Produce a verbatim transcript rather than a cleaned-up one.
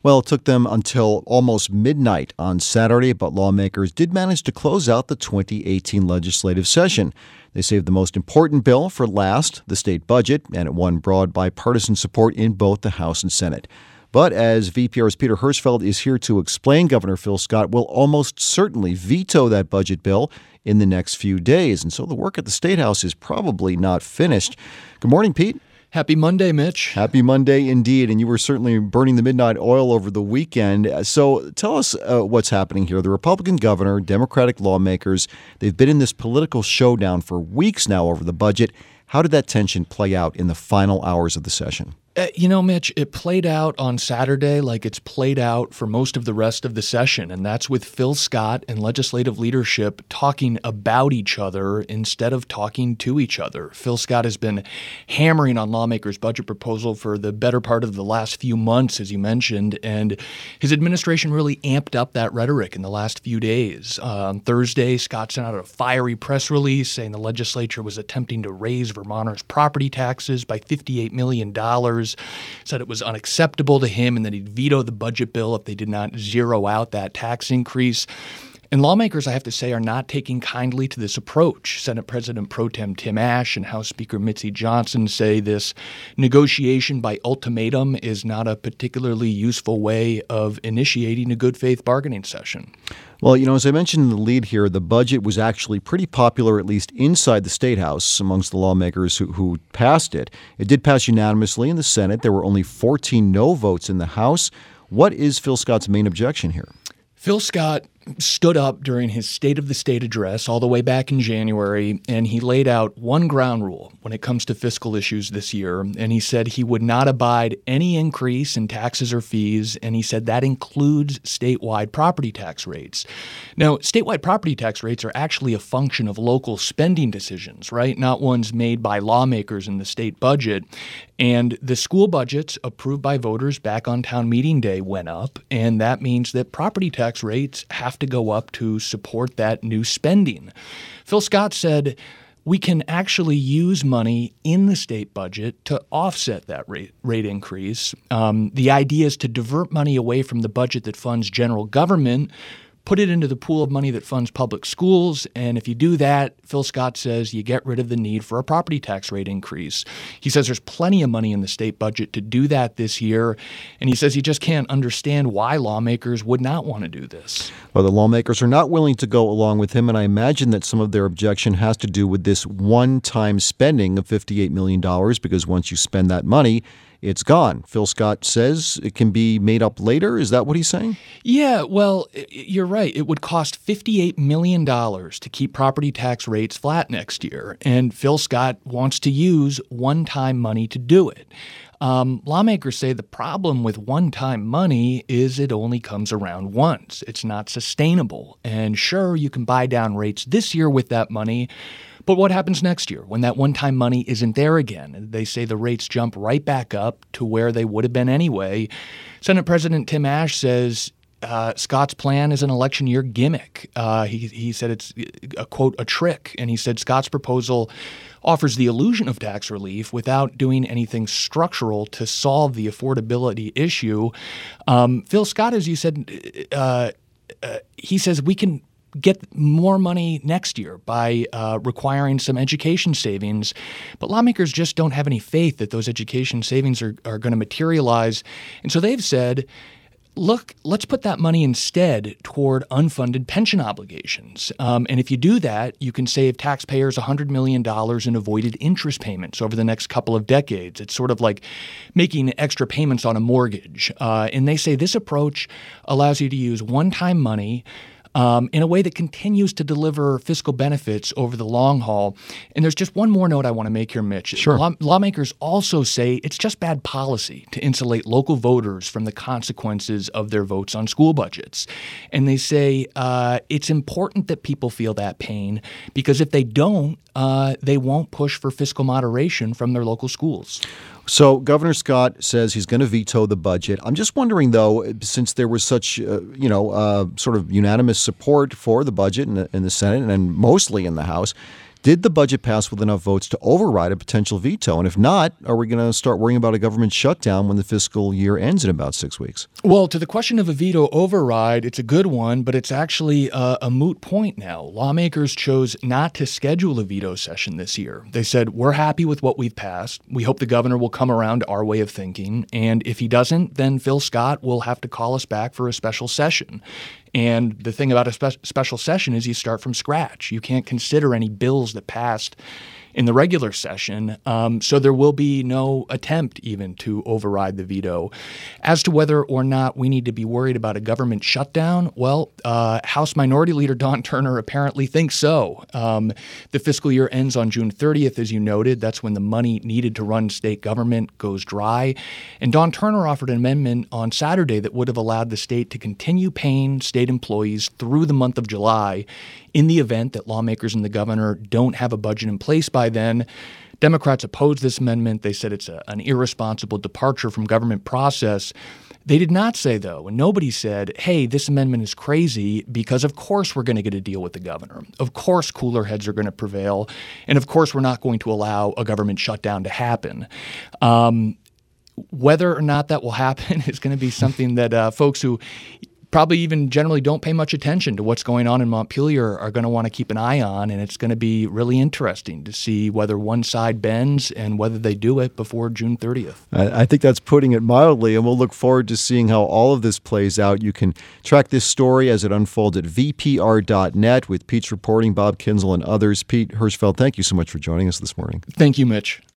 Well, it took them until almost midnight on Saturday, but lawmakers did manage to close out the twenty eighteen legislative session. They saved the most important bill for last, the state budget, and it won broad bipartisan support in both the House and Senate. But as V P R's Peter Hirschfeld is here to explain, Governor Phil Scott will almost certainly veto that budget bill in the next few days. And so the work at the State House is probably not finished. Good morning, Pete. Happy Monday, Mitch. Happy Monday indeed. And you were certainly burning the midnight oil over the weekend. So tell us uh, what's happening here. The Republican governor, Democratic lawmakers, they've been in this political showdown for weeks now over the budget. How did that tension play out in the final hours of the session? Uh, you know, Mitch, it played out on Saturday like it's played out for most of the rest of the session, and that's with Phil Scott and legislative leadership talking about each other instead of talking to each other. Phil Scott has been hammering on lawmakers' budget proposal for the better part of the last few months, as you mentioned, and his administration really amped up that rhetoric in the last few days. Uh, on Thursday, Scott sent out a fiery press release saying the legislature was attempting to raise Vermonters' property taxes by fifty-eight million dollars. Said it was unacceptable to him and that he'd veto the budget bill if they did not zero out that tax increase. And lawmakers, I have to say, are not taking kindly to this approach. Senate President Pro Tem Tim Ashe and House Speaker Mitzi Johnson say this negotiation by ultimatum is not a particularly useful way of initiating a good faith bargaining session. Well, you know, as I mentioned in the lead here, the budget was actually pretty popular, at least inside the State House, amongst the lawmakers who, who passed it. It did pass unanimously in the Senate. There were only fourteen no votes in the House. What is Phil Scott's main objection here? Phil Scott stood up during his State of the State address all the way back in January, and he laid out one ground rule when it comes to fiscal issues this year. And he said he would not abide any increase in taxes or fees, and he said that includes statewide property tax rates. Now, statewide property tax rates are actually a function of local spending decisions, right? Not ones made by lawmakers in the state budget. And the school budgets approved by voters back on town meeting day went up, and that means that property tax rates have to go up to support that new spending. Phil Scott said we can actually use money in the state budget to offset that rate, rate increase. Um, the idea is to divert money away from the budget that funds general government, put it into the pool of money that funds public schools, and if you do that, Phil Scott says you get rid of the need for a property tax rate increase. He says there's plenty of money in the state budget to do that this year, and he says he just can't understand why lawmakers would not want to do this. Well, the lawmakers are not willing to go along with him, and I imagine that some of their objection has to do with this one-time spending of fifty-eight million dollars, because once you spend that money, it's gone. Phil Scott says it can be made up later. Is that what he's saying? Yeah, well, you're right. It would cost fifty-eight million dollars to keep property tax rates flat next year, and Phil Scott wants to use one-time money to do it. Um, lawmakers say the problem with one-time money is it only comes around once. It's not sustainable. And sure, you can buy down rates this year with that money, but what happens next year when that one-time money isn't there again? They say the rates jump right back up to where they would have been anyway. Senate President Tim Ashe says uh, Scott's plan is an election year gimmick. Uh, he, he said it's, a quote, a trick. And he said Scott's proposal offers the illusion of tax relief without doing anything structural to solve the affordability issue. Um, Phil Scott, as you said, uh, uh, he says we can get more money next year by uh, requiring some education savings. But lawmakers just don't have any faith that those education savings are, are going to materialize. And so they've said, look, let's put that money instead toward unfunded pension obligations. Um, and if you do that, you can save taxpayers one hundred million dollars in avoided interest payments over the next couple of decades. It's sort of like making extra payments on a mortgage. Uh, and they say this approach allows you to use one-time money Um, in a way that continues to deliver fiscal benefits over the long haul. And there's just one more note I want to make here, Mitch. Sure. Law- lawmakers also say it's just bad policy to insulate local voters from the consequences of their votes on school budgets. And they say uh, it's important that people feel that pain, because if they don't, uh, they won't push for fiscal moderation from their local schools. So Governor Scott says he's going to veto the budget. I'm just wondering, though, since there was such, uh, you know, uh, sort of unanimous support for the budget in the, in the Senate and mostly in the House, Did the budget pass with enough votes to override a potential veto? And if not, are we going to start worrying about a government shutdown when the fiscal year ends in about six weeks? Well, to the question of a veto override, it's a good one, but it's actually a, a moot point now. Lawmakers chose not to schedule a veto session this year. They said, we're happy with what we've passed. We hope the governor will come around to our way of thinking. And if he doesn't, then Phil Scott will have to call us back for a special session. And the thing about a spe- special session is you start from scratch. You can't consider any bills that passed in the regular session, um, so there will be no attempt even to override the veto. As to whether or not we need to be worried about a government shutdown, well, uh, House Minority Leader Dawn Turner apparently thinks so. Um, the fiscal year ends on June thirtieth, as you noted. That's when the money needed to run state government goes dry. And Dawn Turner offered an amendment on Saturday that would have allowed the state to continue paying state employees through the month of July in the event that lawmakers and the governor don't have a budget in place by then. Democrats opposed this amendment. They said it's a, an irresponsible departure from government process. They did not say, though, and nobody said, hey, this amendment is crazy because, of course, we're going to get a deal with the governor. Of course, cooler heads are going to prevail. And, of course, we're not going to allow a government shutdown to happen. Um, whether or not that will happen is going to be something that uh, folks who probably even generally don't pay much attention to what's going on in Montpelier are going to want to keep an eye on, and it's going to be really interesting to see whether one side bends and whether they do it before June thirtieth. I think that's putting it mildly, and we'll look forward to seeing how all of this plays out. You can track this story as it unfolds at V P R dot net with Pete's reporting, Bob Kinzel, and others. Pete Hirschfeld, thank you so much for joining us this morning. Thank you, Mitch.